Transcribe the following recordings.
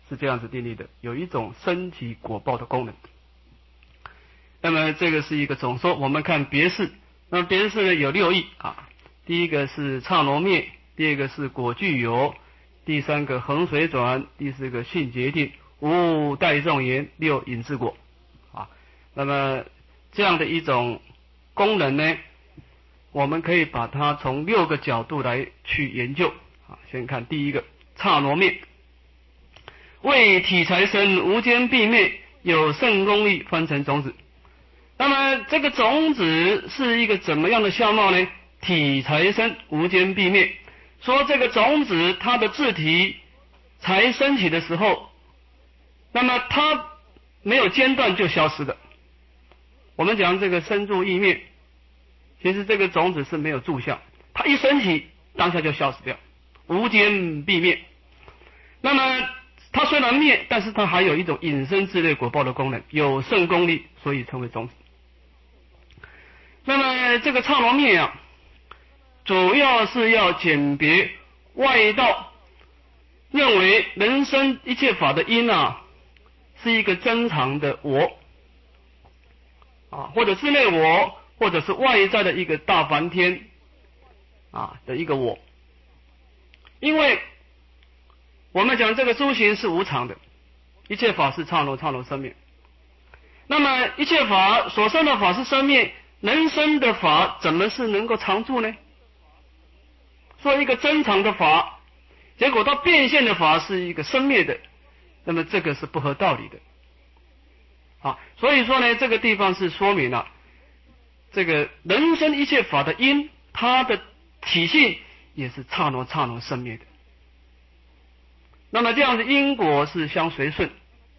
是这样子定义的，有一种升起果报的功能。那么这个是一个总说，我们看别释，那么别释呢有6义啊，第一个是刹那灭，第二个是果具有，第三个恒水转，第四个性决定，五代众言，六引致果啊。那么这样的一种功能呢，我们可以把它从6个角度来去研究啊。先看第一个刹那灭，为体财生无间必灭，有圣功力翻成种子。那么这个种子是一个怎么样的相貌呢？体财生无间必灭，说这个种子它的自体才升起的时候，那么它没有间断就消失的。我们讲这个生住异灭，其实这个种子是没有住相，它一升起当下就消失掉，无间必灭。那么它虽然灭，但是它还有一种引生之类果报的功能，有圣功力，所以称为种子。那么这个刹那灭啊，主要是要鉴别外道认为人生一切法的因啊，是一个真常的我啊，或者是内我，或者是外在的一个大梵天啊的一个我。因为我们讲这个诸行是无常的，一切法是刹那生灭。那么一切法所生的法是生灭，人生的法怎么是能够常住呢？说一个真常的法，结果它变现的法是一个生灭的，那么这个是不合道理的啊。所以说呢，这个地方是说明了这个人生一切法的因，它的体性也是刹那生灭的。那么这样子因果是相随顺，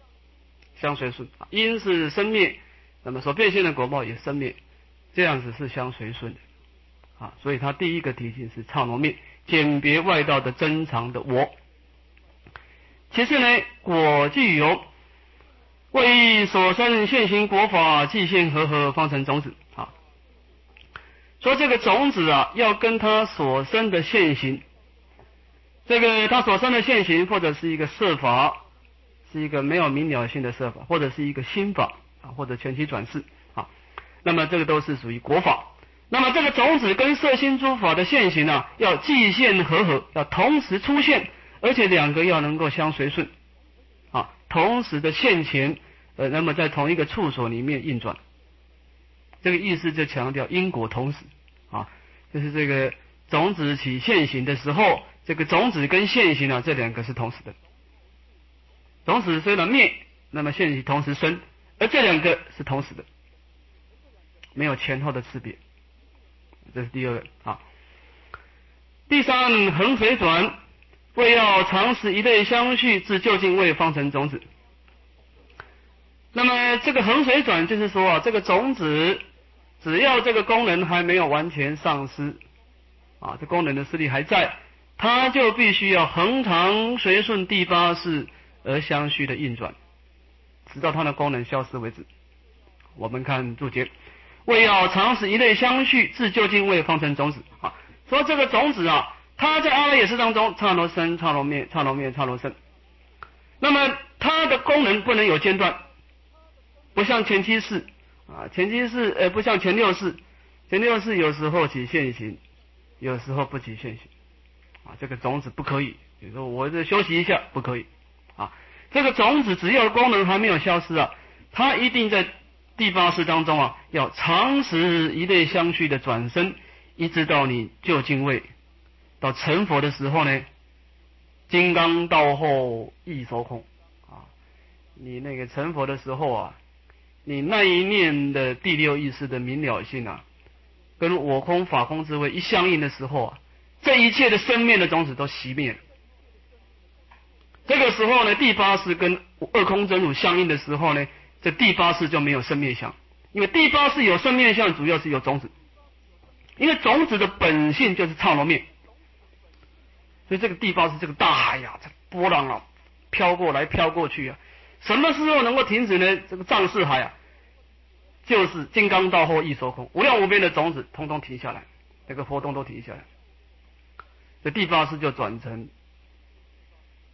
因是生灭，那么所变现的果报也生灭，这样子是相随顺的啊。所以它第一个体性是刹那灭，鉴别外道的真常的我。其次呢，果具有，为所生现行果法，即现和方成种子啊。说这个种子啊，要跟它所生的现行，这个它所生的现行，或者是一个色法，是一个没有明了性的色法，或者是一个心法啊，或者全其转世啊，那么这个都是属于果法。那么这个种子跟色心诸法的现行啊，要即现和，要同时出现，而且两个要能够相随顺啊，同时的现前，那么在同一个处所里面运转。这个意思就强调因果同时啊，就是这个种子起现行的时候，这个种子跟现行啊，这两个是同时的。种子虽然灭，那么现行同时生，而这两个是同时的，没有前后的区别。这是第二个啊。第三，恒水转，为要常时一类相续，至究竟位方成种子。那么这个恒水转就是说啊，这个种子只要这个功能还没有完全丧失啊，这功能的势力还在，它就必须要恒常随顺第八识而相续的运转，直到它的功能消失为止。我们看注解，为要常时一类相续，至究竟位方成种子啊。说这个种子啊，它在阿赖耶识当中刹那生、刹那灭、刹那灭、刹那生，那么它的功能不能有间断，不像前七识啊，不像前六识，前六识有时候起现行，有时候不起现行啊，这个种子不可以。比如说我这休息一下，不可以啊。这个种子只要功能还没有消失啊，它一定在第八识当中啊，要常时一类相续的转生，一直到你究竟位，到成佛的时候呢，金刚道后亦收空啊。你那个成佛的时候啊，你那一念的第六意识的明了性啊，跟我空法空之位一相应的时候啊，这一切的生灭的种子都熄灭了。这个时候呢，第八识跟二空真如相应的时候呢，这第八识就没有生灭相，因为第八识有生灭相，主要是有种子，因为种子的本性就是刹那灭，所以这个第八识这个大海呀，这波浪啊，飘过来飘过去啊，什么时候能够停止呢？这个藏识海啊，就是金刚道后亦收空，无量无边的种子通通停下来，这个活动都停下来，这第八识就转成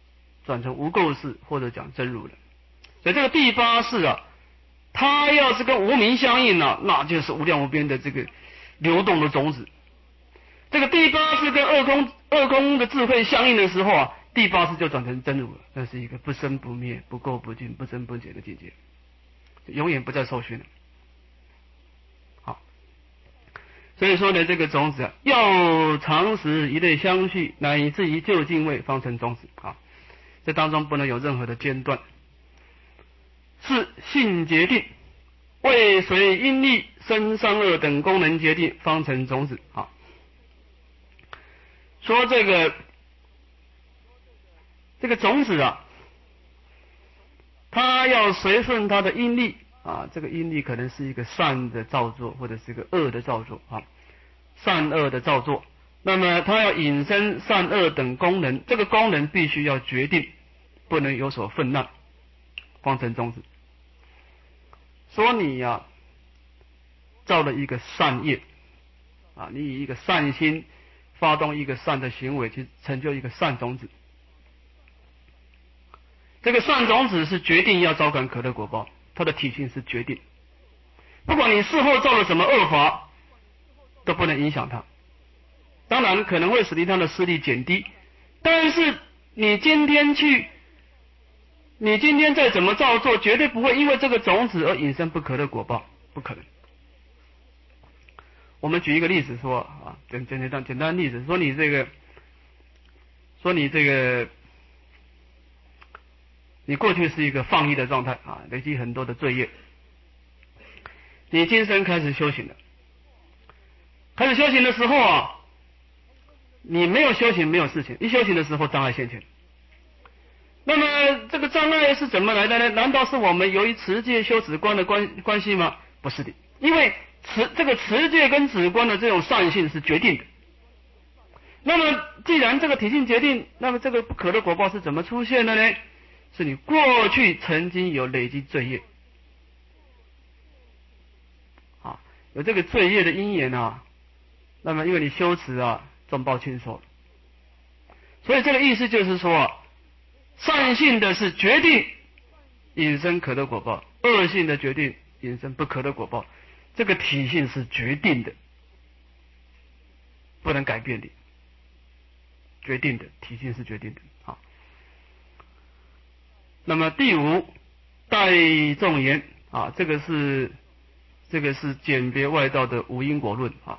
转成无垢世或者讲真如了。所以这个第八世啊，它要是跟无明相应啊，那就是无量无边的这个流动的种子。这个第八世跟二空的智慧相应的时候啊，第八世就转成真如了，那是一个不生不灭、不垢不净、不增不减的境界，永远不再受熏了。好，所以说呢，这个种子啊，要常时一类相续，乃至于究竟位方成种子啊。这当中不能有任何的间断，是性决定，为随因力生善恶等功能决定方成种子啊。说这个种子啊，它要随顺它的因力啊，这个因力可能是一个善的造作，或者是一个恶的造作啊，善恶的造作。那么它要引申善恶等功能，这个功能必须要决定，不能有所分让，方成种子。说你呀，造了一个善业啊，你以一个善心发动一个善的行为，去成就一个善种子。这个善种子是决定要招感可乐果报，它的体性是决定。不管你事后造了什么恶法，都不能影响它。当然可能会使得它的势力减低，但是你今天再怎么造作，绝对不会因为这个种子而引生不可乐果报，不可能。我们举一个例子说啊，简单的例子，说你你过去是一个放逸的状态啊，累积很多的罪业，你今生开始修行了，开始修行的时候啊，你没有修行没有事情，一修行的时候障碍现前。那么这个障碍是怎么来的呢？难道是我们由于持戒修止观的关系吗？不是的，因为这个持戒跟止观的这种善性是决定的。那么既然这个体性决定，那么这个不可乐果报是怎么出现的呢？是你过去曾经有累积罪业啊，有这个罪业的因缘啊，那么因为你修持啊，重报轻受，所以这个意思就是说啊，善性的是决定引生可乐果报，恶性的决定引生不可乐果报，这个体性是决定的，不能改变的，决定的体性是决定的啊。那么第五，代众言啊，这个是简别外道的无因果论啊。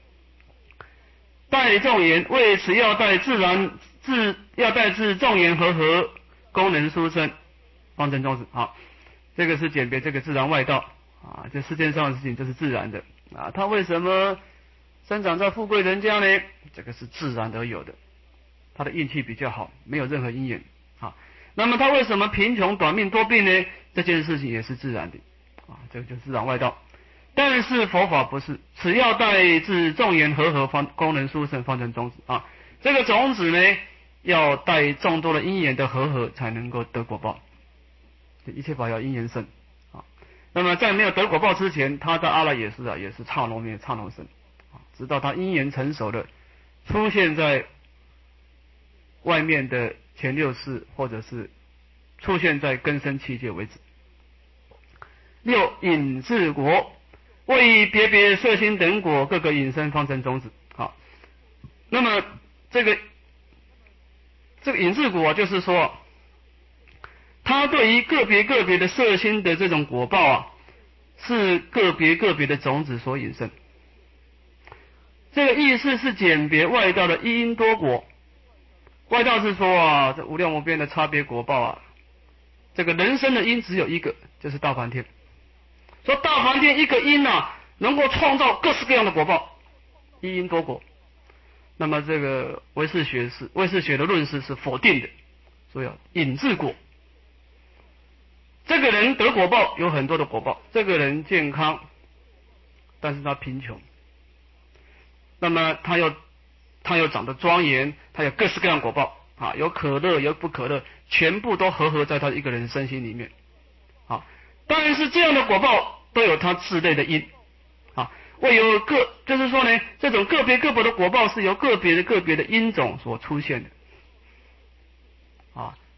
代众言，为此要代自众言和功能殊胜，方成种子啊。这个是简别这个自然外道啊，这世界上的事情这是自然的啊。它为什么生长在富贵人家呢？这个是自然而有的，他的运气比较好，没有任何因缘啊。那么他为什么贫穷短命多病呢？这件事情也是自然的啊，这个就是自然外道。但是佛法不是，只要代自众言和方功能殊胜方成种子啊。这个种子呢，要带众多的因缘的和才能够得果报。这一切法要因缘生啊。那么在没有得果报之前，他在阿赖耶识也是刹那灭刹那生啊，直到他因缘成熟的出现在外面的前六识，或者是出现在根生器界为止。六引自果，为别色心等果各个引生方成种子。好，那么这个引自果就是说，它对于个别的色心的这种果报啊，是个别的种子所引生。这个意思是简别外道的一因多果。外道是说啊，这无量无边的差别果报啊，这个人生的因只有一个，就是大梵天。说大梵天一个因啊，能够创造各式各样的果报，一因多果。那么这个唯识学的论释是否定的，所以引自果。这个人得果报有很多的果报，这个人健康，但是他贫穷，那么他又长得庄严，他有各式各样果报啊，有可乐有不可乐，全部都合在他一个人身心里面啊。但是这样的果报都有它自类的因啊，就是说呢，这种个别的果报是由个别的因种所出现的啊。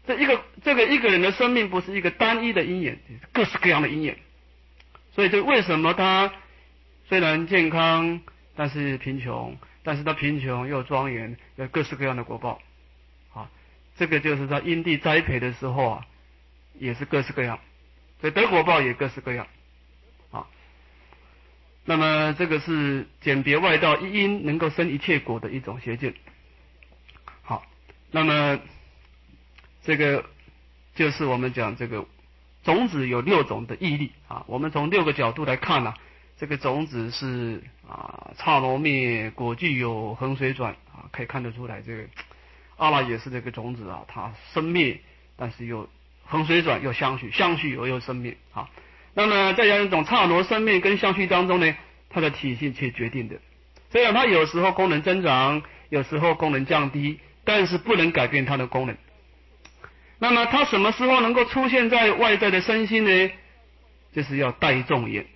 这个一个人的生命不是一个单一的因缘，各式各样的因缘。所以这为什么他虽然健康，但是贫穷，但是他贫穷又庄严，有各式各样的果报。啊，这个就是在因地栽培的时候啊，也是各式各样，所以得果报也各式各样。啊，那么这个是简别外道一因能够生一切果的一种邪见。好，那么这个就是我们讲这个种子有6种的义力啊，我们从6个角度来看呢，这个种子是刹那灭，果具有恒水转啊，可以看得出来这个阿赖耶识这个种子啊，它生灭，但是又恒水转又相续，相续又生灭啊。那么在一种刹那生灭跟相续当中呢，它的体性却决定的，虽然它有时候功能增长，有时候功能降低，但是不能改变它的功能。那么它什么时候能够出现在外在的身心呢？就是要带众缘。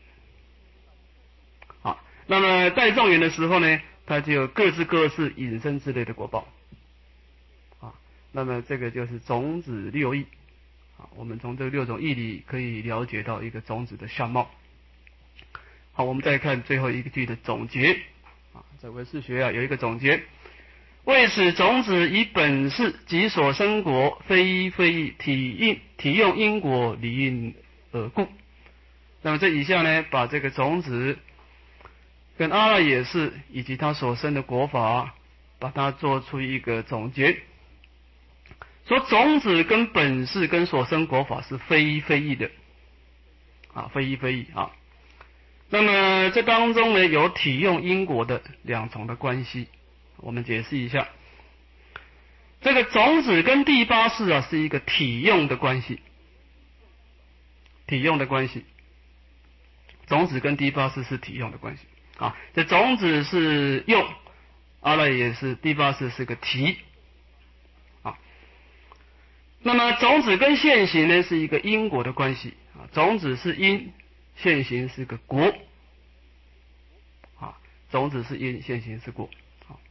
好，那么带众缘的时候呢，它就有各自各式引生之类的果报。啊，那么这个就是种子6义。啊，我们从这6种义里可以了解到一个种子的相貌。好，我们再看最后一个句的总结。啊，在唯识学有一个总结。为此种子以本事及所生果，非体用因果理应而故。那么这以下呢，把这个种子跟阿赖耶识以及它所生的果法，把它做出一个总结。说种子跟本事跟所生果法是非义的啊，非义啊。那么这当中呢，有体用因果的2重的关系。我们解释一下，这个种子跟第8识啊是一个体用的关系，体用的关系，种子跟第8识是体用的关系啊。这种子是用，阿赖耶识第8识是个体啊。那么种子跟现行呢是一个因果的关系啊，种子是因，现行是个果啊，种子是因，现行是果。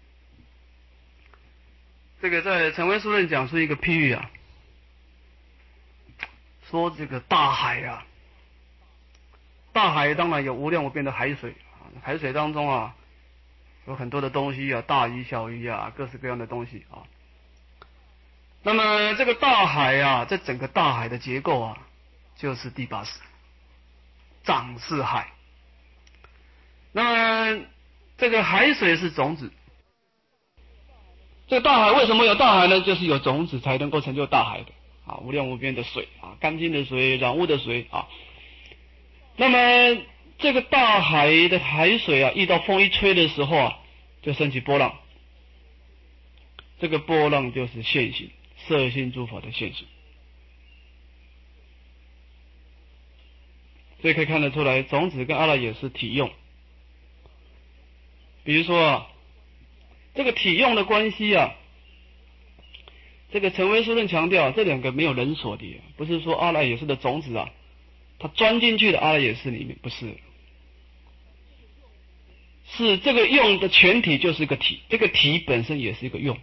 这个在成唯书论讲出一个譬喻啊，说这个大海啊，大海当然有无量无边的海水啊，海水当中啊有很多的东西啊，大鱼小鱼啊，各式各样的东西啊。那么这个大海啊，这整个大海的结构啊，就是第8识掌是海。那么这个海水是种子。这个大海为什么有大海呢？就是有种子才能够成就大海的啊，无量无边的水啊，干净的水，染污的水啊。那么这个大海的海水啊，遇到风一吹的时候啊，就升起波浪。这个波浪就是现行，色心诸法的现行。所以可以看得出来，种子跟阿赖耶识体用。比如说啊，这个体用的关系啊，这个成唯识论强调，这2个没有人所的，不是说阿赖耶识的种子啊，它钻进去的阿赖耶识里面，不是，是这个用的全体就是一个体，这个体本身也是一个用。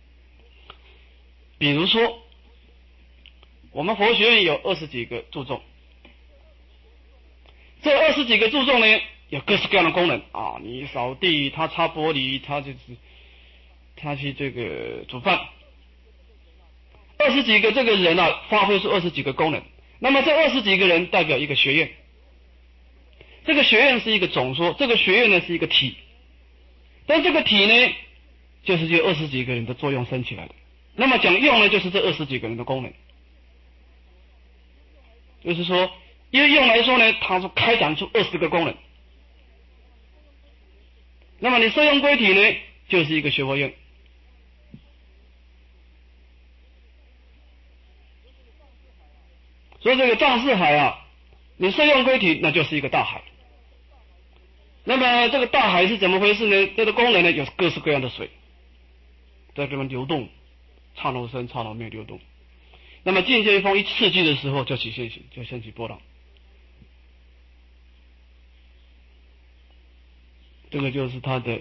比如说，我们佛学院有20几个注重，这20几个注重呢，有各式各样的功能啊，你扫地，他擦玻璃，他去这个煮饭，20几个这个人啊，发挥出20几个功能。那么这20几个人代表一个学院，这个学院是一个总说，这个学院呢是一个体，但这个体呢，就是由20几个人的作用生起来的。那么讲用呢，就是这20几个人的功能，就是说，因为用来说呢，它是开展出20个功能。那么你摄用归体呢，就是一个学佛院。所以这个藏识海啊，你摄用归体，那就是一个大海。那么这个大海是怎么回事呢？这个功能呢，有各式各样的水在这边流动，刹那生刹那灭流动。那么境界风一刺激的时候，就起现行，就升起波浪。这个就是它的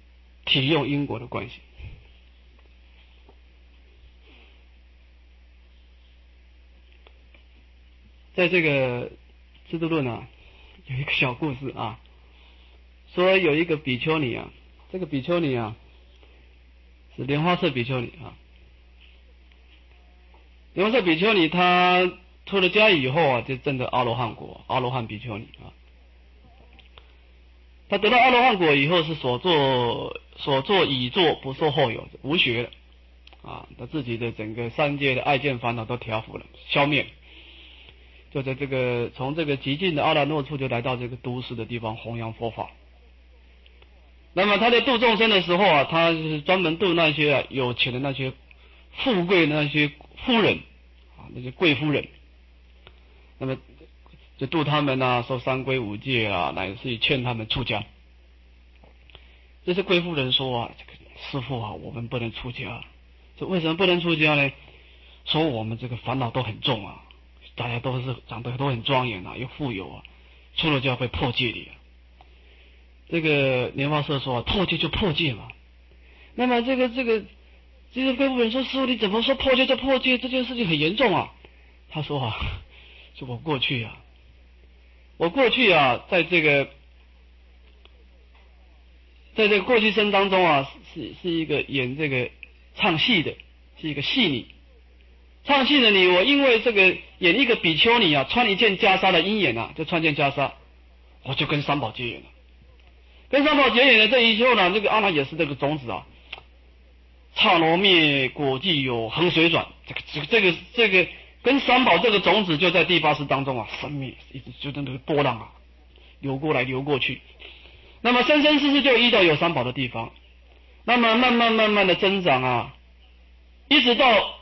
体用因果的关系。 在这个制度论啊，有一个小故事啊，说有一个比丘尼啊，这个比丘尼啊是莲花色比丘尼啊，莲花色比丘尼他出了家以后啊，就证得阿罗汉果，阿罗汉比丘尼啊。他得到阿罗汉果以后，是所作已作，不受后有，无学了啊，他自己的整个三界的爱见烦恼都调伏了，消灭了，就在这个从这个极尽的阿耨诺处，就来到这个都市的地方弘扬佛法。那么他在度众生的时候啊，他是专门度那些有钱的那些富贵的那些夫人啊，那些贵夫人，那么就度他们啊，受三规五戒啊，乃至于劝他们出家。这些贵妇人说啊，这个师父啊，我们不能出家。这为什么不能出家呢？说我们这个烦恼都很重啊，大家都是长得都很庄严啊，又富有啊，出了家会破戒的啊。这个莲花色说啊，破戒就破戒嘛。那么这些贵妇人说，师父你怎么说破戒就破戒？这件事情很严重啊。他说啊，就我过去啊，在这个过去生当中啊，是一个演这个唱戏的，是一个戏女。唱戏的你，我因为这个演一个比丘尼啊，穿一件袈裟的鹰眼啊，就穿件袈裟，我就跟三宝结缘了。跟三宝结缘了这以后呢，这个阿难也是这个种子啊，刹那灭果具有恒水转，这个跟三宝这个种子就在第八识当中啊，生灭一直就在那个波浪啊，流过来流过去。那么生生世世就遇到有三宝的地方，那么慢慢的增长啊，一直到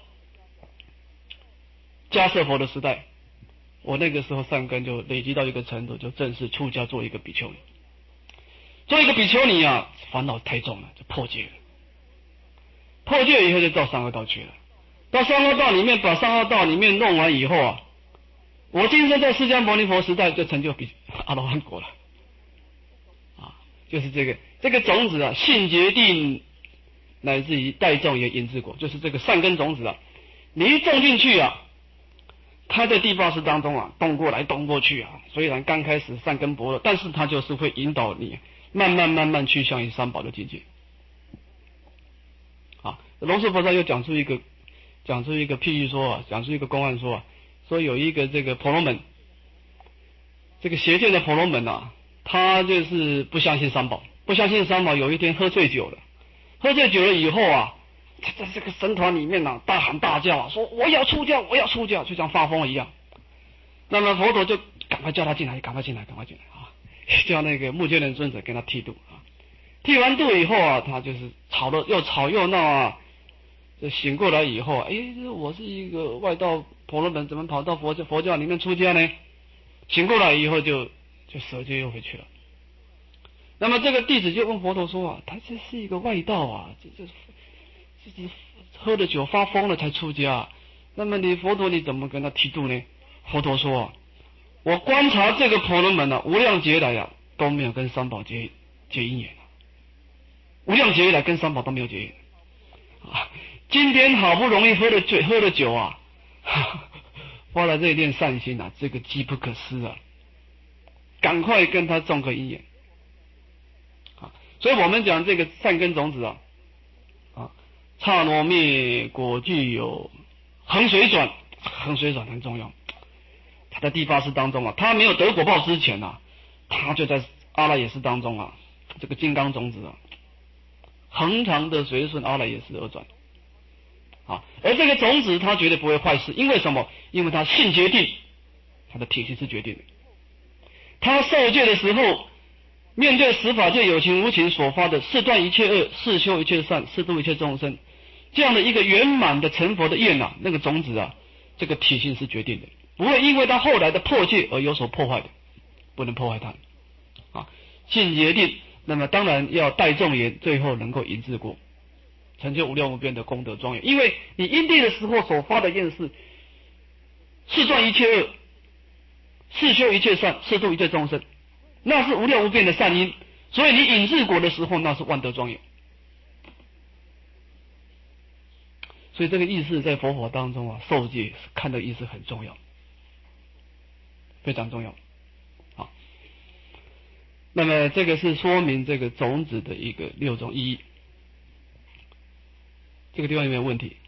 迦叶佛的时代，我那个时候善根就累积到一个程度，就正式出家做一个比丘尼。做一个比丘尼啊，烦恼太重了，就破戒了。破戒以后就到三恶道去了。到三恶道里面，把三恶道里面弄完以后啊，我今生在释迦牟尼佛时代就成就阿罗汉果了。啊，就是这个种子啊，性决定乃至于带种也引致果，就是这个善根种子啊，你一种进去啊，它在第八识当中啊，动过来动过去啊，虽然刚开始善根薄弱，但是它就是会引导你慢慢去向于三宝的境界。啊，龙树菩萨又讲出一个譬喻说啊，讲出一个公案说啊，说有一个这个婆罗门，这个邪见的婆罗门啊，他就是不相信三宝，有一天喝醉酒了以后啊，他在这个僧团里面啊，大喊大叫啊，说我要出家，就像发疯一样。那么佛陀就赶快叫他进来，赶快进来啊，叫那个目犍连尊者跟他剃度啊。剃完度以后啊，他就是又吵又闹啊。醒过来以后，我是一个外道婆罗门，怎么跑到佛教里面出家呢？醒过来以后就舍戒又回去了。那么这个弟子就问佛陀说啊，他这是一个外道啊，这喝了酒发疯了才出家。那么佛陀你怎么跟他剃度呢？佛陀说啊，我观察这个婆罗门啊，无量劫来啊都没有跟三宝结因缘，无量劫来跟三宝都没有结缘啊。今天好不容易喝了酒啊，发了这一念善心啊，这个机不可失啊，赶快跟他种个因缘啊。所以我们讲这个善根种子啊，刹那灭果具有恒水转很重要。他在第八识当中啊，他没有得果报之前啊，他就在阿赖耶识当中啊，这个金刚种子啊，恒常的随顺阿赖耶识而转啊。而这个种子它绝对不会坏事，因为什么？因为它性决定，它的体系是决定的。他受戒的时候，面对十法界有情无情所发的是断一切恶，是修一切善，是度一切众生，这样的一个圆满的成佛的愿啊，那个种子啊，这个体性是决定的，不会因为他后来的破戒而有所破坏的，不能破坏他啊。性决定，那么当然要带众缘，最后能够引致果，成就无量无边的功德庄严。因为你因地的时候所发的愿是断一切恶，是修一切善，是度一切众生，那是无量无边的善因，所以你引致果的时候，那是万德庄严。所以这个意识在佛法当中啊，受戒看的意思很重要非常重要。好，那么这个是说明这个种子的一个6种意义。这个地方有没有问题？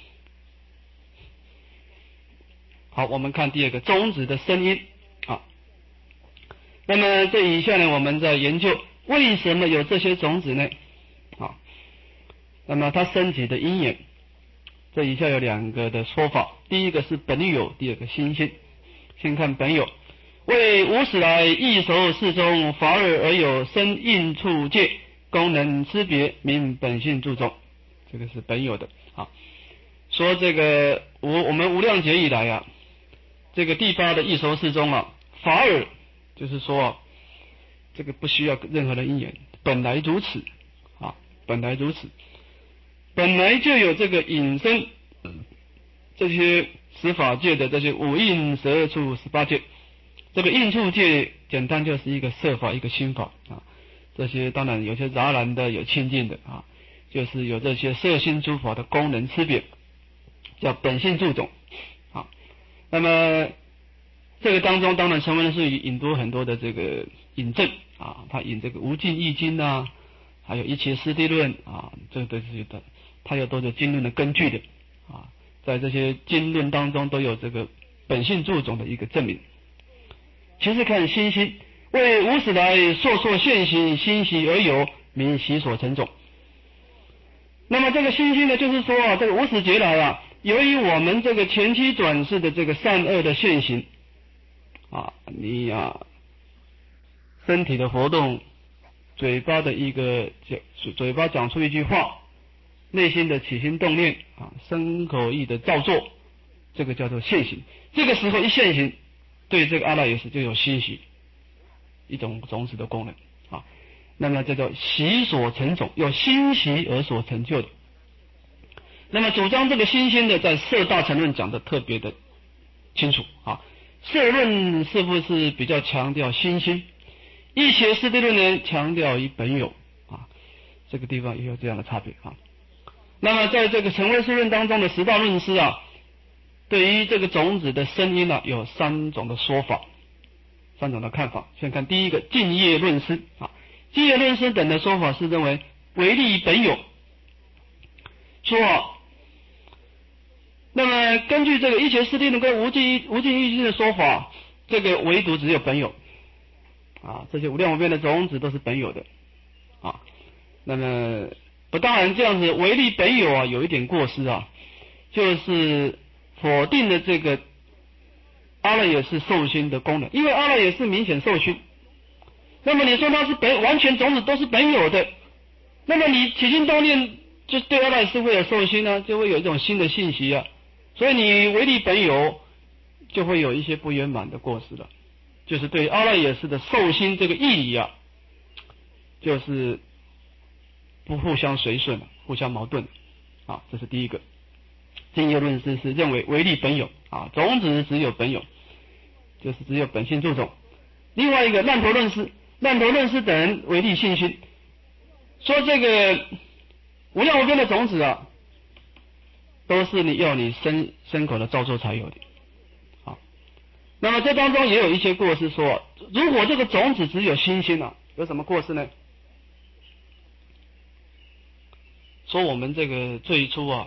好，我们看第二个种子的声音啊。那么这以下呢，我们在研究为什么有这些种子呢？啊，那么它升起的因缘，这以下有2个的说法。第一个是本有，第二个心性。先看本有，为无始来异熟事中法尔而有生应处界，功能差别，名本性注种。这个是本有的啊。说这个我们无量劫以来啊，这个第8的异熟事中啊，法尔就是说这个不需要任何的因缘，本来如此啊，本来如此，本来就有这个引生这些十法界的这些五应12处18界。这个应处界简单就是一个色法，一个心法啊。这些当然有些杂染的，有清净的啊，就是有这些色心诸法的功能差别，叫本性注种啊。那么这个当中当然成文是引读很多的这个引证啊，他引这个无尽易经啊，还有一切师地论啊，这都是的，他有都有经论的根据的啊，在这些经论当中都有这个本性注种的一个证明。其实看心心，为无始来烁烁现行，心习而有，名习所成种。那么这个心心呢，就是说啊，这个无始劫来啊，由于我们这个前期转世的这个善恶的现行啊，你啊身体的活动，嘴巴的一个嘴巴讲出一句话，内心的起心动念啊，身口意的造作，这个叫做现行。这个时候一现行，对这个阿赖耶识就有欣喜，一种种子的功能啊。那么这叫习所成种，有欣喜而所成就的。那么主张这个心心的，在色大乘论讲的特别的清楚啊。色论是不是比较强调心心？一切师地论呢，强调于本有啊。这个地方也有这样的差别啊。那么在这个成唯识论当中的10大论师啊，对于这个种子的声音呢，有3种的说法，3种的看法。先看第一个净业论师啊，净业论师等的说法是认为唯利本有，说那么根据这个一切师地论跟无尽易经的说法，这个唯独只有本有啊，这些无量无边的种子都是本有的啊。那么当然这样子唯利本有啊，有一点过失啊，就是否定了这个阿赖耶识受心的功能，因为阿赖耶识明显受心。那么你说它是完全种子都是本有的，那么你起心动念就对阿赖耶识会有受心呢，就会有一种新的信息啊。所以你唯利本有就会有一些不圆满的过失了，就是对阿赖耶识的受心这个义理啊，就是不互相随顺，互相矛盾啊。这是第一个。净业论师是认为唯利本有啊，种子只有本有，就是只有本性注种。另外一个烂陀论师等人唯利性心，说这个无量无边的种子啊，都是你身口的造作才有的啊。那么这当中也有一些过失说，如果这个种子只有心心啊，有什么过失呢？说我们这个最初啊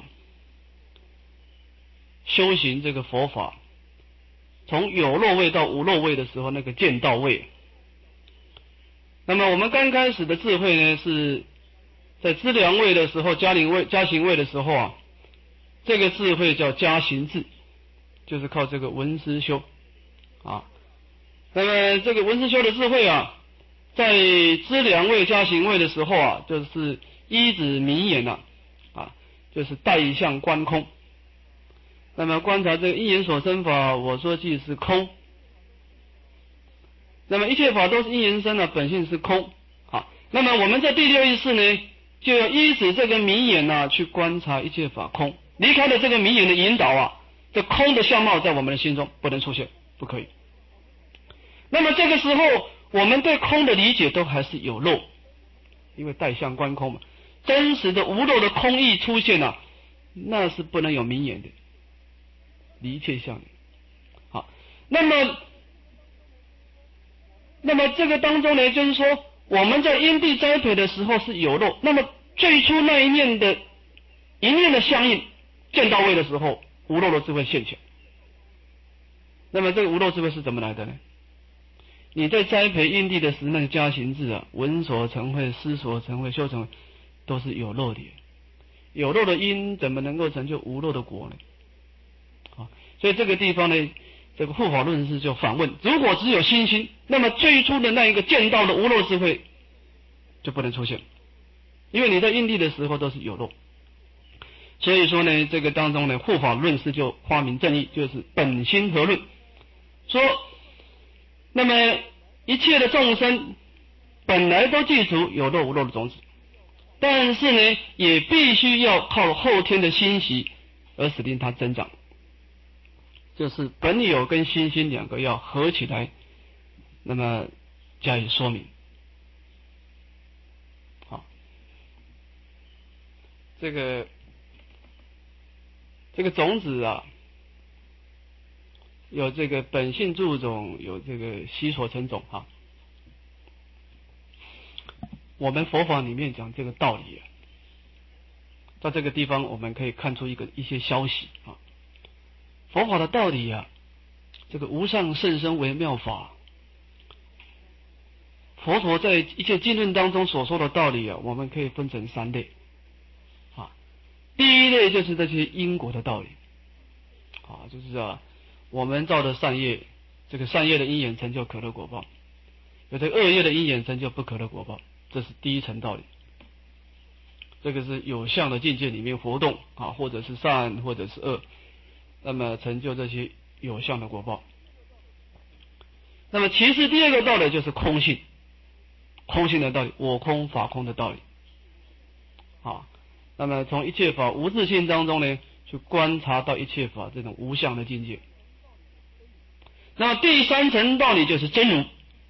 修行这个佛法，从有漏位到无漏位的时候，那个见道位。那么我们刚开始的智慧呢，是在资粮位的时候，加行位的时候啊，这个智慧叫加行智，就是靠这个闻思修啊。那么这个闻思修的智慧啊，在资粮位加行位的时候啊，就是依止明眼啊，就是带相观空。那么观察这个因缘所生法，我说即是空。那么一切法都是因缘生的，本性是空啊。那么我们在第6意识呢，就要依止这个明眼啊，去观察一切法空。离开了这个明眼的引导啊，这空的相貌在我们的心中不能出现，不可以。那么这个时候，我们对空的理解都还是有漏，因为带相观空嘛。真实的无漏的空义出现啊，那是不能有明眼的。离一切相好，那么那么这个当中呢，就是说我们在因地栽培的时候是有漏，那么最初那一念的相应见到位的时候，无漏的智慧现前。那么这个无漏智慧是怎么来的呢？你在栽培因地的时，那个加行智啊，闻所成慧、思所成慧、修成慧，都是有漏的。有漏的因怎么能够成就无漏的果呢？啊，所以这个地方呢，这个护法论师就反问：如果只有心，那么最初的那一个见到的无漏智慧就不能出现，因为你在因地的时候都是有漏。所以说呢，这个当中呢，护法论师就发明正义，就是本心合论，说那么一切的众生本来都具足有漏无漏的种子，但是呢，也必须要靠后天的心习而使令它增长，就是本有跟心两个要合起来，那么加以说明。好，这个种子啊，有这个本性助种，有这个悉所成种哈。我们佛法里面讲这个道理啊，在这个地方我们可以看出一些消息啊。佛法的道理啊，这个无上甚深微妙法，佛陀在一切经论当中所说的道理啊，我们可以分成3类啊。第一类就是这些因果的道理啊，就是啊，我们造的善业，这个善业的因缘成就可乐果报，有这个恶业的因缘成就不可乐果报，这是第一层道理。这个是有相的境界里面活动啊，或者是善或者是恶，那么成就这些有相的果报。那么其次第二个道理就是空性，空性的道理，我空法空的道理啊。那么从一切法无自性当中呢，去观察到一切法这种无相的境界。那么第三层道理就是真如，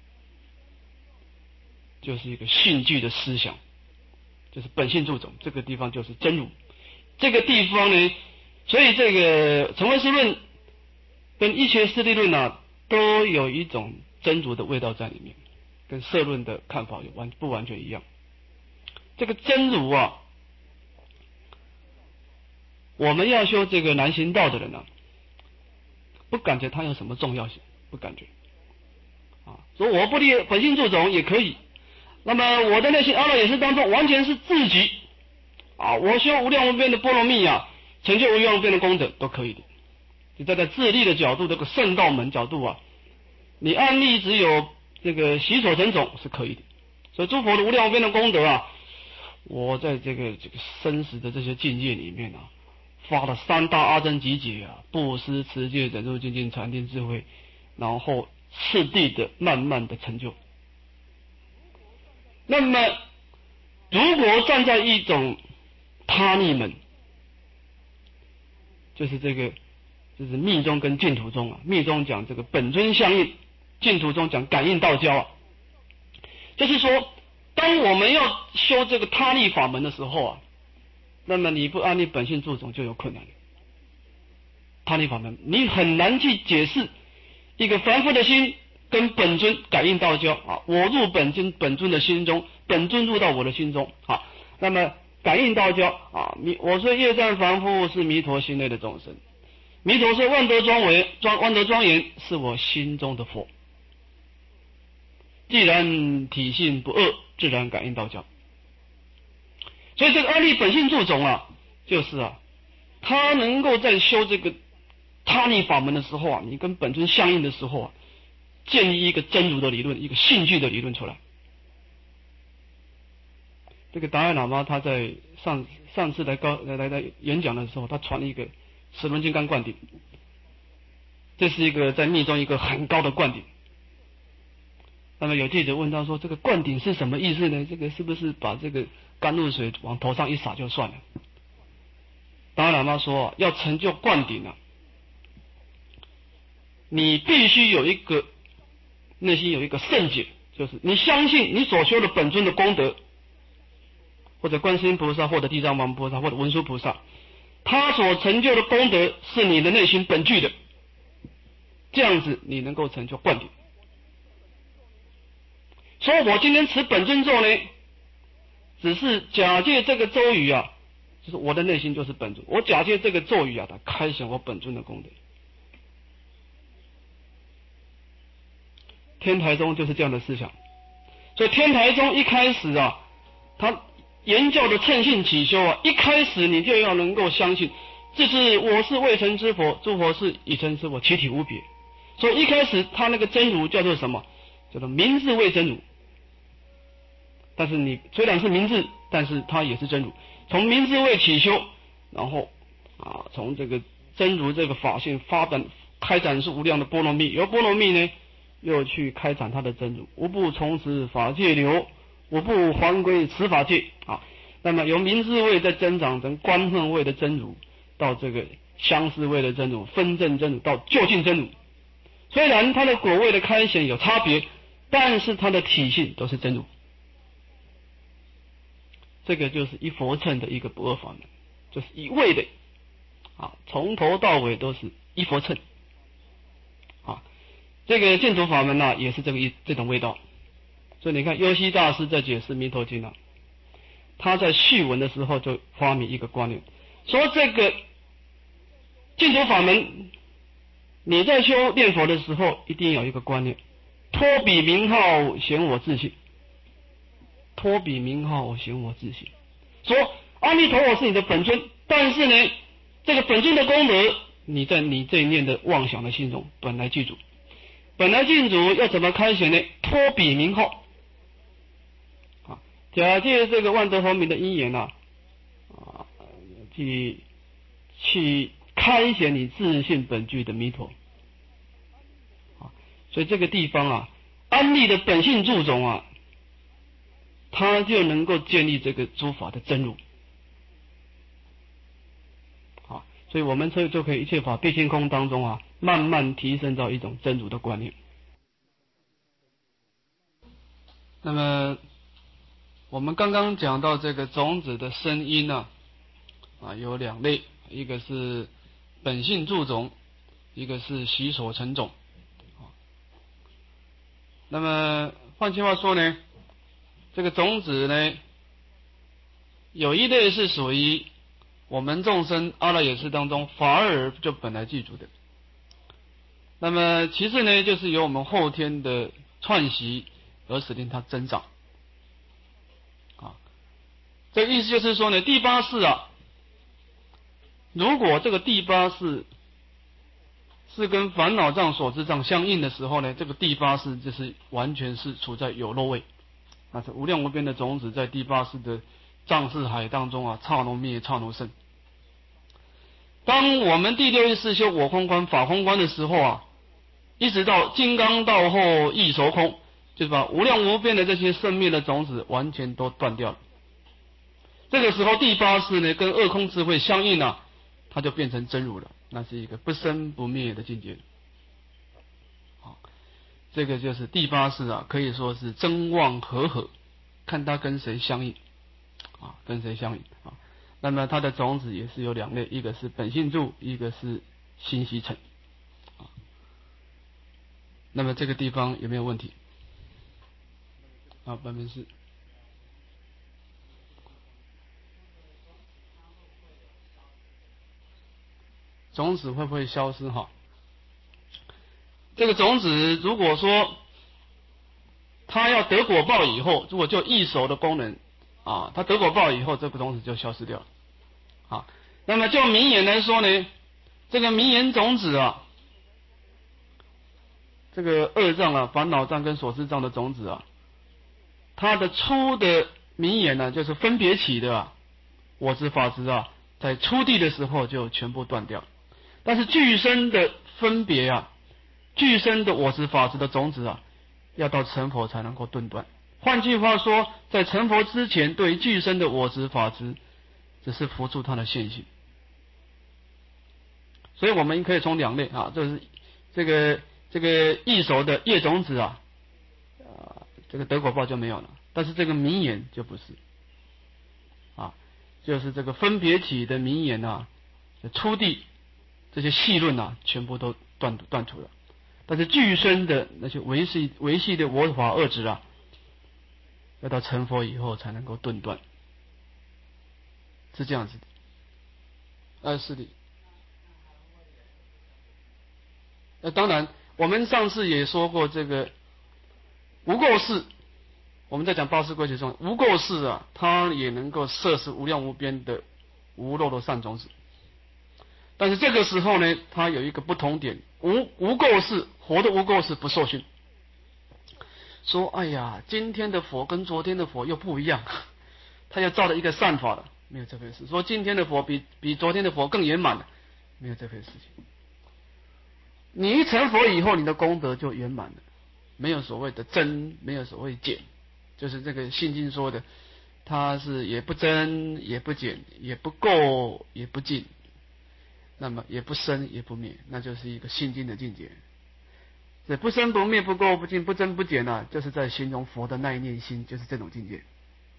就是一个性具的思想，就是本性助种，这个地方就是真如。这个地方呢，所以这个成唯识论跟一切势力论啊，都有一种真如的味道在里面，跟摄论的看法不完全一样。这个真如啊，我们要修这个南行道的人啊，不感觉它有什么重要性，不感觉啊。说我不立本性助种也可以，那么我的内心阿赖耶识当中完全是自己啊，我修无量无边的波罗蜜啊，成就无量无边的功德都可以的。你在自利的角度，这个圣道门角度啊，你安立只有这个习所成种是可以的。所以诸佛的无量无边的功德啊，我在这个生死的这些境界里面啊，发了3大阿僧祇劫啊，布施、持戒、忍辱、精进、禅定、智慧，然后次第的慢慢的成就。那么如果站在一种他逆门，就是就是密宗跟净土宗啊，密宗讲这个本尊相应，净土宗讲感应道交啊。就是说，当我们要修这个他力法门的时候啊，那么你不安立本性助种就有困难了。他力法门你很难去解释一个凡夫的心跟本尊感应道交啊，我入本尊的心中，本尊入到我的心中啊，那么感应道交啊，我说业障凡夫是弥陀心内的众生，弥陀说万德庄严是我心中的佛。既然体性不恶，自然感应道交。所以这个安立本性助种啊，就是啊，他能够在修这个他力法门的时候啊，你跟本尊相应的时候啊，建立一个真如的理论，一个性具的理论出来。这个达赖喇嘛他在上次来演讲的时候，他传了一个齿轮金刚灌顶，这是一个在密宗一个很高的灌顶。那么有记者问他说：“这个灌顶是什么意思呢？这个是不是把这个甘露水往头上一洒就算了？”达赖喇嘛说：“要成就灌顶啊，你必须有一个内心有一个圣解，就是你相信你所修的本尊的功德，或者观世音菩萨，或者地藏王菩萨，或者文殊菩萨，他所成就的功德是你的内心本具的，这样子你能够成就灌顶。 说我今天持本尊咒呢，只是假借这个咒语啊，就是我的内心就是本尊，我假借这个咒语啊，它开显我本尊的功德。天台宗就是这样的思想，所以天台宗一开始啊，他言教的称性起修啊，一开始你就要能够相信，这是我是未成之佛，诸佛是已成之佛，其体无别。所以一开始他那个真如叫做什么？叫做明字为真如。但是你虽然是明字，但是它也是真如。从明字位起修，然后从这个真如这个法性开展是无量的波罗蜜，由波罗蜜呢又去开展它的真如，无不从此法界流，无不还归此法界啊。那么由明字位再增长成观恨位的真如，到这个相思位的真如，分正真如，到究竟真如。虽然它的果位的开显有差别，但是它的体性都是真如。这个就是一佛乘的一个不二法门，就是一味的从头到尾都是一佛乘这个净土法门也是这种味道。所以你看优溪大师在解释弥陀经他在序文的时候就发明一个观念，说这个净土法门你在修念佛的时候一定有一个观念，托彼名号显我自性，托彼名号显我自性，说阿弥陀佛是你的本尊，但是呢这个本尊的功德你在你这一念的妄想的心中本来具足，本来具足要怎么开显呢？托彼名号假借这个万德洪明的因缘去开显你自性本具的弥陀所以这个地方安立的本性注种它就能够建立这个诸法的真如所以我们就可以一切法毕竟空当中慢慢提升到一种真如的观念。那么我们刚刚讲到这个种子的声音有两类，一个是本性注种，一个是习所成种那么换句话说呢，这个种子呢有一类是属于我们众生阿赖耶识当中法尔就本来具足的，那么其次呢就是由我们后天的串习而使令它增长这个意思就是说呢，第八识如果这个第八识是跟烦恼障所知障相应的时候呢，这个第八识就是完全是处在有漏位，那是无量无边的种子在第八识的障识海当中刹那灭刹那生。当我们第六意识修我空观法空观的时候一直到金刚道后异熟空，就是把无量无边的这些生灭的种子完全都断掉了。这个时候第八识呢跟二空智慧相应它就变成真如了，那是一个不生不灭的境界这个就是第八识可以说是真妄合，看它跟谁相应跟谁相应那么它的种子也是有两类，一个是本性住，一个是心习成那么这个地方有没有问题本门是种子会不会消失这个种子如果说它要得果报以后，如果就异熟的功能它得果报以后，这个种子就消失掉了那么就名言来说呢，这个名言种子这个恶障烦恼障跟所知障的种子它的初的名言就是分别起的我执法执在初地的时候就全部断掉，但是具身的分别具身的我执法执的种子要到成佛才能够顿断。换句话说，在成佛之前，对于具身的我执法执只是辅助它的现行。所以我们可以从两类就是这个异熟的业种子这个得果报就没有了，但是这个名言就不是就是这个分别体的名言初地这些细论全部都断除了，但是具身的那些维系的我法二执要到成佛以后才能够顿断，是这样子的。是的。当然，我们上次也说过这个无垢世，我们在讲八识归结中，无垢世啊，它也能够摄持无量无边的无漏的善种子。但是这个时候呢，它有一个不同点，无垢世，佛的无垢世不受熏。说，哎呀，今天的佛跟昨天的佛又不一样，他又造了一个善法了，没有这回事。说今天的佛比昨天的佛更圆满了，没有这回事情。你一成佛以后，你的功德就圆满了，没有所谓的增，没有所谓减，就是这个心经说的，它是也不增也不减，也不垢也不净，那么也不生也不灭，那就是一个心经的境界。这不生不灭不垢不净不增不减啊，就是在形容佛的那一念心，就是这种境界。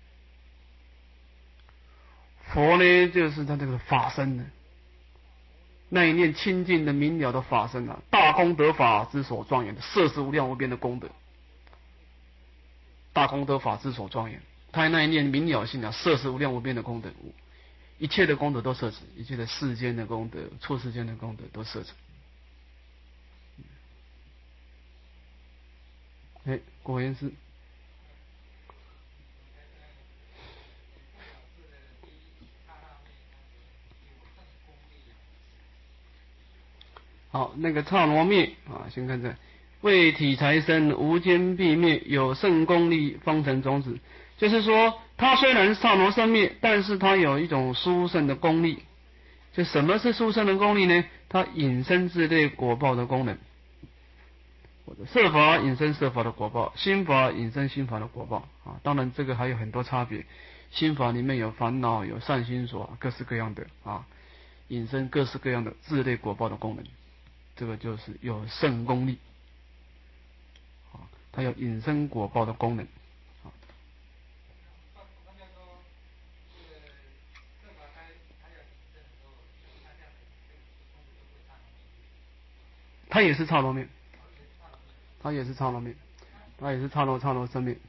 佛呢，就是他这个法身呢，那一念清净的明了的法身啊，大功德法之所庄严的，摄持无量无边的功德，大功德法之所庄严，他那一念明了性啊，摄持无量无边的功德，一切的功德都摄持，一切的世间的功德、出世间的功德都摄持。果然是。好，那个刹那灭啊，先看这，为体财生，无间必灭，有圣功力，方成种子。就是说，它虽然刹那生灭，但是它有一种殊胜的功力。就什么是殊胜的功力呢？它引生自类果报的功能，或者色法引生色法的果报，心法引生心法的果报啊。当然，这个还有很多差别。心法里面有烦恼，有善心所，各式各样的啊，引生各式各样的自类果报的功能。这个就是有圣功力，它有引生果报的功能。它也是刹那灭，它也是刹那灭，它也是刹那生灭。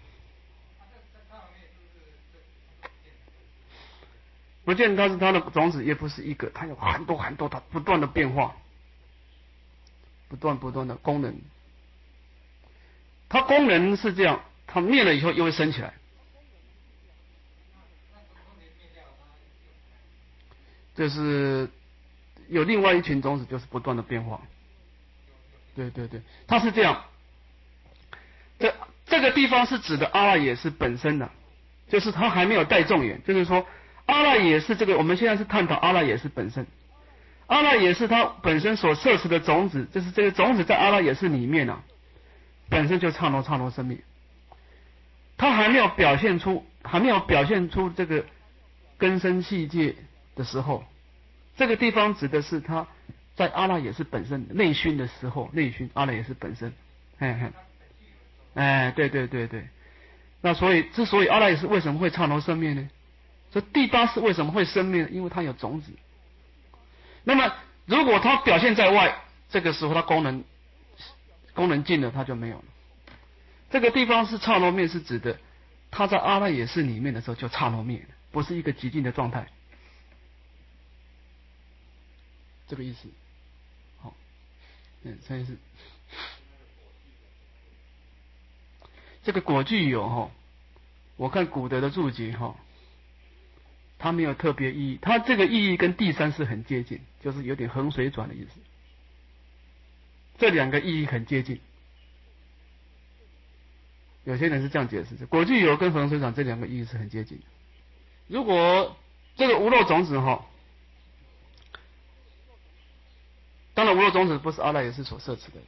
不见它是它的种子，也不是一个，它有很多很多，它不断的变化，不断的功能。它功能是这样，它灭了以后又会升起来。就是有另外一群种子，就是不断的变化。对，它是这样。这个地方是指的阿赖耶识本身的，就是它还没有带众缘，就是说阿赖耶识这个，我们现在是探讨阿赖耶识本身。阿赖耶识它本身所摄持的种子，就是这个种子在阿赖耶识里面啊，本身就刹那生灭。它还没有表现出这个根生器界的时候，这个地方指的是它在阿赖耶识本身内熏的时候，内熏阿赖耶识本身。对。那所以之所以阿赖耶识为什么会刹那生灭呢？这第八识为什么会生灭呢？因为它有种子。那么如果它表现在外，这个时候它功能尽了，它就没有了。这个地方是刹那灭，是指的它在阿赖耶识里面的时候就刹那灭了，不是一个极静的状态。这个意思。好，这是这个果具有哈，我看古德的注解哈，它没有特别意义，它这个意义跟第三是很接近，就是有点横水转的意思。这两个意义很接近，有些人是这样解释的：果具有跟横水转这两个意义是很接近的。如果这个无漏种子哈，当然无漏种子不是阿赖耶识所摄持的，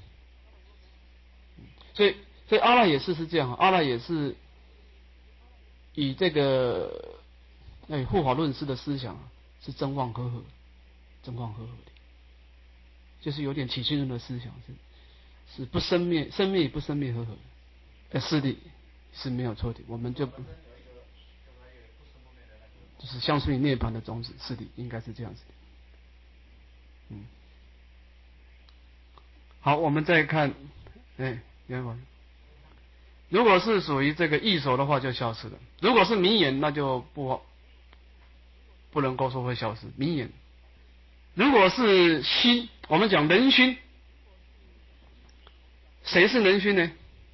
所以阿赖耶识是这样，阿赖耶识以这个护法论师的思想是真妄合合的，就是有点起信论的思想，是不生灭与不生灭合合的势力是没有错的，我们就是相顺于涅槃的种子势力，应该是这样子的。好，我们再看，袁文。 如果是属于这个异熟的话，就消失了；如果是名言，那就不能够说会消失。名言，如果是心，我们讲能熏，谁是能熏呢？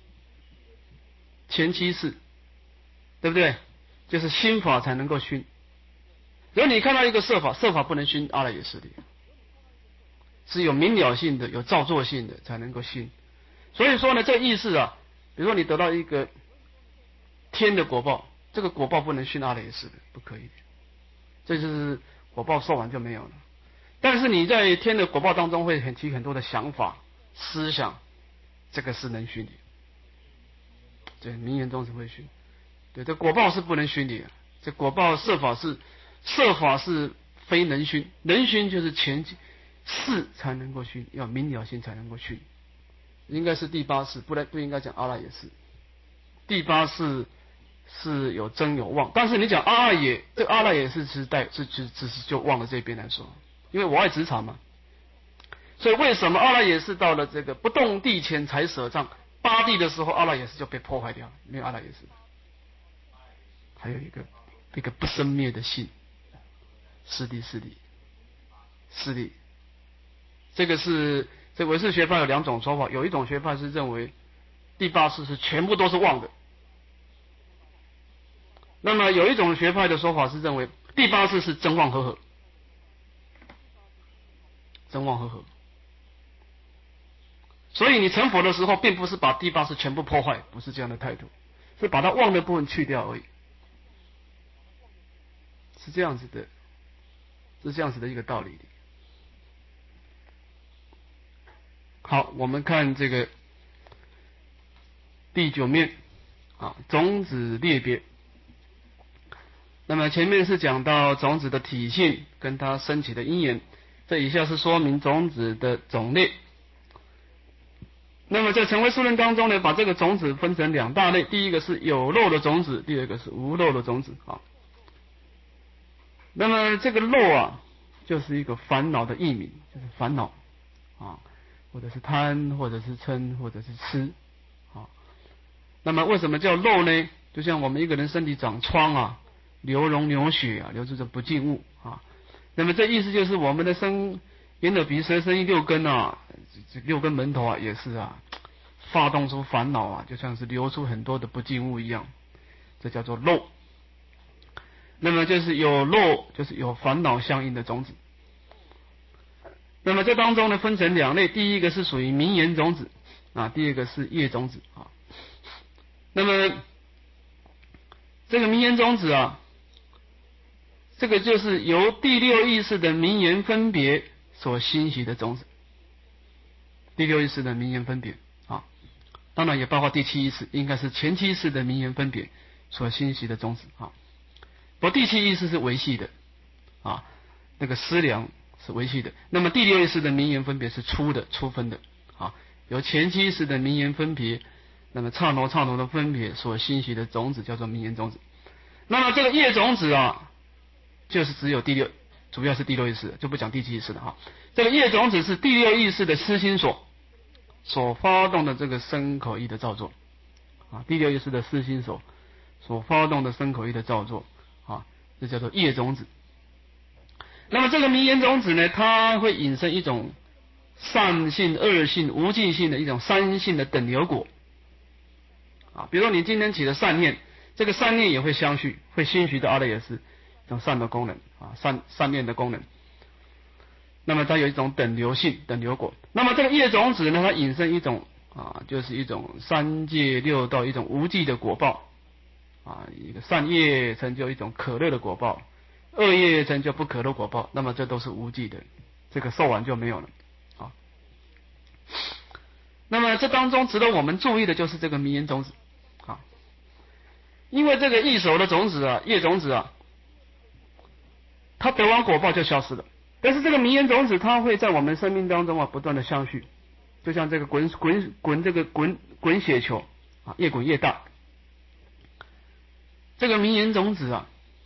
前七世，对不对？就是心法才能够熏。如果你看到一个色法，色法不能熏阿赖耶识的，是有明了性的、有造作性的才能够熏。所以说呢，这个意思啊，比如说你得到一个天的果报，这个果报不能熏阿赖耶识的，不可以的，这就是果报受完就没有了。但是你在天的果报当中会起很多的想法、思想，这个是能熏的。对，名言中是会熏。对，这果报是不能熏的。这果报色法是非能熏，能熏就是前世才能够熏，要明了性才能够熏。应该是第八世，不应该讲阿赖耶识。第八世是有真有妄，但是你讲阿赖耶，这个阿赖耶识只是就忘了这边来说，因为我爱执场嘛。所以为什么阿赖耶识到了这个不动地前才舍障八地的时候，阿赖耶识就被破坏掉了，没有阿赖耶识。还有一个不生灭的性，是的，这个是这唯识学派有两种说法，有一种学派是认为第八世是全部都是妄的，那么有一种学派的说法是认为第八世是真妄合合，真妄合合。所以你成佛的时候，并不是把第八世全部破坏，不是这样的态度，是把它妄的部分去掉而已，是这样子的一个道理。好，我们看这个第九面啊，种子列别。那么前面是讲到种子的体性跟它升起的因缘，这以下是说明种子的种类。那么在成唯识论当中呢，把这个种子分成两大类，第一个是有漏的种子，第二个是无漏的种子啊。那么这个漏啊，就是一个烦恼的异名，就是烦恼啊，或者是贪，或者是嗔，或者是痴啊。那么为什么叫漏呢？就像我们一个人身体长疮啊，流脓流血啊，流出这不净物啊。那么这意思就是我们的眼耳鼻舌身意六根啊，这六根门头啊，也是啊，发动出烦恼啊，就像是流出很多的不净物一样，这叫做漏。那么就是有漏，就是有烦恼相应的种子。那么这当中呢，分成两类，第一个是属于名言种子啊，第二个是业种子啊。那么这个名言种子啊，这个就是由第六意识的名言分别所欣习的种子。第六意识的名言分别啊，当然也包括第七意识，应该是前七意识的名言分别所欣习的种子啊。不过第七意识是维系的啊，那个思量是维系的。那么第六意识的名言分别是粗分的啊，由前七意识的名言分别，那么刹那的分别所欣习的种子叫做名言种子。那么这个业种子啊，就是只有主要是第六意识，就不讲第七意识的哈。这个业种子是第六意识的思心所发动的这个身口意的造作啊，第六意识的思心所发动的身口意的造作啊，这叫做业种子。那么这个名言种子呢，它会引生一种善性、恶性、无记性的一种三性的等流果啊。比如说你今天起的善念，这个善念也会相续，会欣习的阿赖耶识一种善的功能啊，善念的功能。那么它有一种等流性、等流果。那么这个业种子呢，它引生一种啊，就是一种三界六道一种无记的果报啊，一个善业成就一种可乐的果报，恶业成就不可乐果报。那么这都是无记的，这个受完就没有了啊。那么这当中值得我们注意的就是这个名言种子啊，因为这个异熟的种子啊，业种子啊，它得完果报就消失了。但是这个名言种子，它会在我们生命当中啊不断的相续，就像这个滚雪球啊，越滚越大。这个名言种子啊，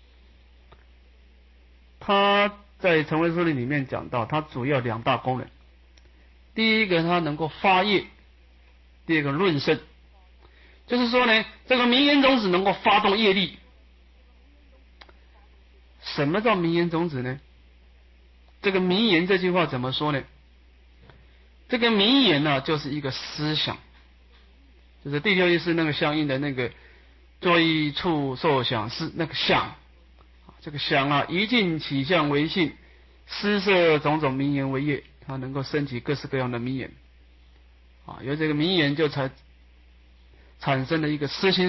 它在成唯识论里面讲到，它主要两大功能。第一个，它能够发业；第二个论圣。 就是说呢，这个名言种子能够发动业力。什么叫名言种子呢？这个名言这句话怎么说呢？这个名言呢，就是一个思想，就是第六意识那个相应的那个作意处受想思那个想，这个想啊，一境起相为性，施设种种名言为业，它能够升起各式各样的名言啊，由这个名言就产生了一个思心